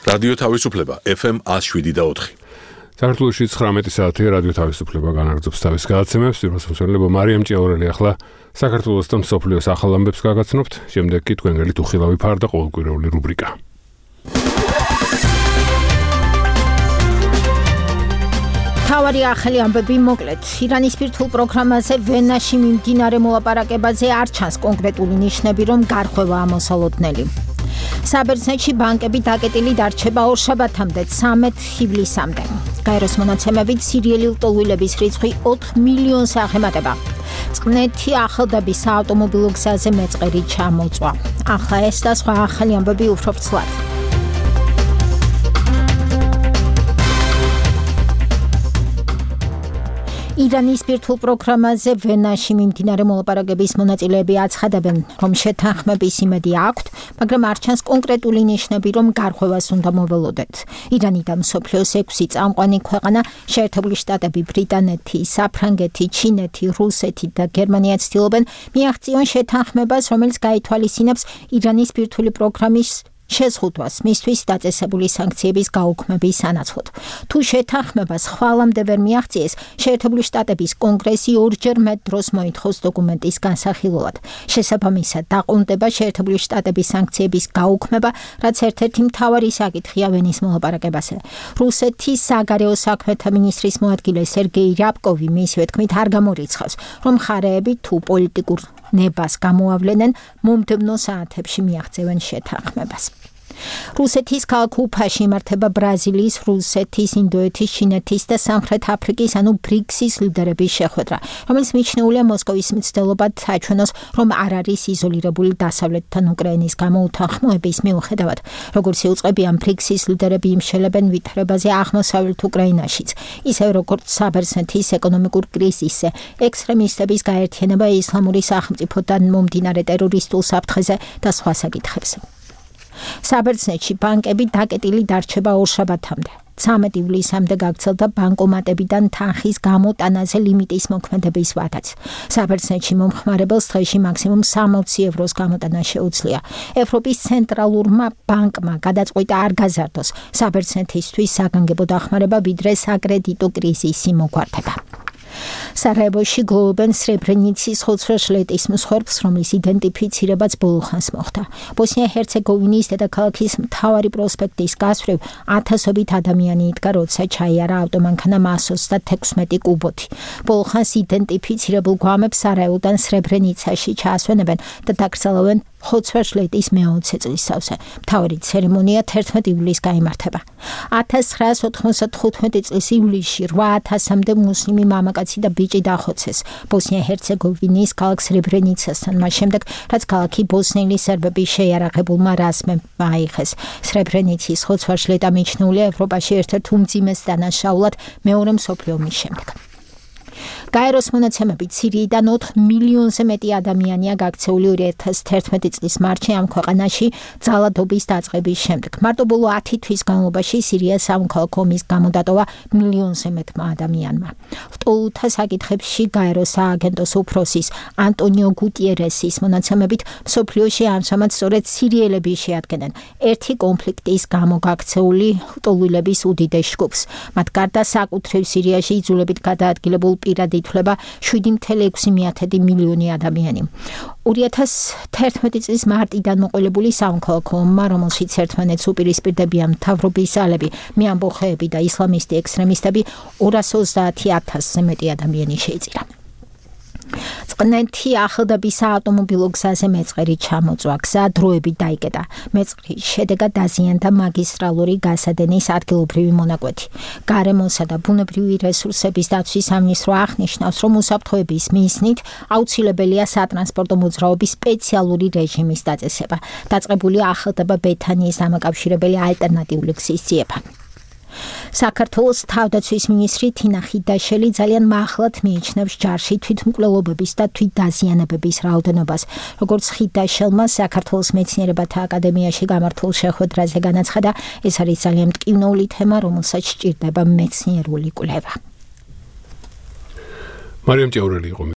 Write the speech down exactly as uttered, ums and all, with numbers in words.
რადიო თავისუფლება ეფ ემ one oh seven და four. საქართველოში ცხრამეტი საათი რადიო თავისუფლება განაგრძობს თავის გადაცემებს. პირველსამსახურებო მარიამ ჭიაურელი ახლა საქართველოს და მსოფლიოს ახალ ამბებს გაგაცნობთ. შემდეგ კი თქვენ გელით უხილავი ფარ და ყოველკვირეული რუბრიკა. თავარი ახალი ამბები მოკლედ. ირანის ბირთვულ პროგრამაზე ვენაში მიმდინარე მოლაპარაკებაზე არ ჩანს კონკრეტული ნიშნები, რომ გარღვევა ამოსალოდნელი. საბერძნეთში ბანკები დაკეტილი დარჩება ორშაბათამდე, ცამეტ ივლისამდე. გაეროს მონაცემებით სირიელი ლტოლვილების რიცხვი ოთხ მილიონს აღემატება. წყნეთი ახალდაბის საავტომობილო გზაზე მეწყერი ჩამოწვა. ახლა ეს და სხვა ახალი ამბები უფრო ვრცლად. ირანის ბირთვულ პროგრამაზე ვენაში მიმდინარე მოლაპარაკების მონაწილეები აცხადებენ, რომ შეთანხმების იმედი აქვთ, მაგრამ არ ჩანს კონკრეტული ნიშნები, რომ გარღვევას უნდა მოველოდეთ. ირანი და მსოფლიოს ექვსი წამყვანი ქვეყანა, შეერთებული შტატები, ბრიტანეთი, საფრანგეთი, ჩინეთი, რუსეთი და გერმანია ცდილობენ მიაღწიონ შეთანხმებას, რომელიც გაითვალისწინებს ირანის ბირთვული პროგრამის შეზღუდვას მისთვის დაწესებული სანქციების გაუქმების სანაცვლოდ. თუ შეთანხმებას ხვალამდე ვერ მიაღწიეს, შეერთებული შტატების კონგრესი ორჯერ მეტ დროს მოითხოვს დოკუმენტის განსახილველად. შესაბამისად, დაყრდნდება შეერთებული შტატების სანქციების გაუქმება, რაც ერთ-ერთი მთავარი საკითხია ვენის მოლაპარაკებაზე. რუსეთის საგარეო საქმეთა მინისტრის მოადგილე სერგეი რაბკოვი მისივე თქმით არ გამორიცხავს, რომ მხარეები თუ პოლიტიკურ ნებას გამოავლენენ, მომდევნო საათებში მიაღწევენ შეთანხმებას. რუსეთის ქალაქ უფაში იმართება ბრაზილიის, რუსეთის, ინდოეთის, ჩინეთის და სამხრეთ აფრიკის, ანუ ბრიქსის ლიდერების შეხვედრა, რომელიც მიჩნეულია მოსკოვის მცდელობად აჩვენოს, რომ არ არის იზოლირებული დასავლეთთან უკრაინის გამოუთანხმოების მიუხედავად. როგორც იუწყებიან, ბრიქსის ლიდერები იმშელებენ ვითარებაზე აღმოსავლეთ უკრაინაშიც, ისე როგორც საბერძნეთის ეკონომიკურ კრიზისზე, ექსტრემისტების გაერთიანება ისლამური სახელმწიფოდან მომდინარე ტერორისტულ საფრთხეზე და სხვა საკითხებზე. საბერძნეთში ბანკები დაკეტილი დარჩება ორშაბათამდე. ცამეტ ივლისამდე გაგრძელდა ბანკომატებიდან თანხის გამოტანაზე ლიმიტის მოქმედების ვადაც. საბერძნეთში მომხმარებელს დღეში მაქსიმუმ სამოცი ევროს გამოტანა შეუძლია. ევროპის ცენტრალურმა ბანკმა გადაწყვიტა არ გაზარდოს საბერძნეთისთვის საგანგებო დახმარება, ვიდრე საკრედიტო კრიზისი მოგვარდება. სარაევოში გლოვობენ სრებრენიცის ხოცვა-შლეტის მსხვერპლს, რომლის იდენტიფიცირებაც ბოლოხანს მოხდა. ბოსნია-ჰერცეგოვინის დედაქალაქის მთავარი პროსპექტის გასწვრივ ათასობით ადამიანი იდგა, როცა ჩაიარა ავტომანქანა მას ოცდათექვსმეტი კუბოთი. ბოლოხანს იდენტიფიცირებულ გვამებს სარაევოდან სრებრენიცაში ჩაასვენებენ და დაკრძალავენ ხოცვა-შლეტის მეოცე წლისთავზე. მთავარი ცერემონია თერთმეტ ივლისს გაიმართება. ათას ცხრაას ოთხმოცდათხუთმეტი წლის ივლისში რვა ათასამდე მუსლიმი მამაკაცი და ბიჭი დახოცეს ბოსნია-ჰერცეგოვინის ქალაქ სრებრენიცასთან, მას შემდეგ, რაც ქალაქი ბოსნიელი სერბების შეიარაღებულმა რაზმებმა აიღეს. სრებრენიცის ხოცვა-შლეტა მიჩნეულია ევროპაში ერთ-ერთ უმძიმეს დანაშაულად მეორე მსოფლიო ომის შემდეგ. გაეროს მონაცემებით სირიიდან ოთხ მილიონზე მეტი ადამიანია გაქცეული ორი ათას თერთმეტი წლის მარტში ამ ქვეყანაში ძალადობის დაწყების შემდეგ. მარტო ბოლო ათი თვის განმავლობაში სირიას სამოქალაქო ომის გამო დატოვა მილიონზე მეტმა ადამიანმა. ლტოლვილთა საკითხებში გაეროს სააგენტოს უფროსის ანტონიო გუტიერესის მონაცემებით მსოფლიოში ამჟამად სწორედ სირიელები შეადგენენ ერთი კონფლიქტის გამო გაქცეული ლტოლვილების უდიდეს ჯგუფს. მათ გარდა საკუთრივ სირიაში იძულებით გადაადგილებულ პირად ითვლება შვიდი კoma ექვსი მილიონი ადამიანი. ორი ათას თერთმეტი წლის მარტიდან მოყოლებული სამოქალაქო ომმა, რომელშიც ერთმანეთს უპირისპირდებიან მთავრობის ძალები, მეამბოხეები და ისლამისტი ექსტრემისტები, ორას ოცდაათი ათასზე მეტი ადამიანი შეიწირა. წყნეთი ახალდაბის საავტომობილო გზაზე მეწყერი ჩამოწვა, გზა დროებით დაიკეტა. მეწყრის შედეგად დაზიანდა მაგისტრალური გასადენის ადგილობრივი მონაკვეთი. გარემოსა და ბუნებრივი რესურსების დაცვის სამინისტრო აღნიშნავს, რომ უსაფრთხოების მიზნით აუცილებელია სატრანსპორტო მოძრაობის სპეციალური რეჟიმის დაწესება. დაწყებულია ახალდაბა ბეთანიის დამაკავშირებელი ალტერნატიული გზის ძიება. საქართველოს თავდაცვის მინისტრი თინა ხიდაშელი ძალიან მაღლად მიიჩნევს ჯარში თვითმკვლელობების და თვითდაზიანებების რაოდენობას. როგორც ხიდაშელმა საქართველოს მეცნიერებათა აკადემიაში გამართულ შეხვედრაზე განაცხადა, ეს არის ძალიან მტკივნეული თემა, რომელსაც სჭირდება მეცნიერული კვლევა. მარიამ ჭიაურელი იყო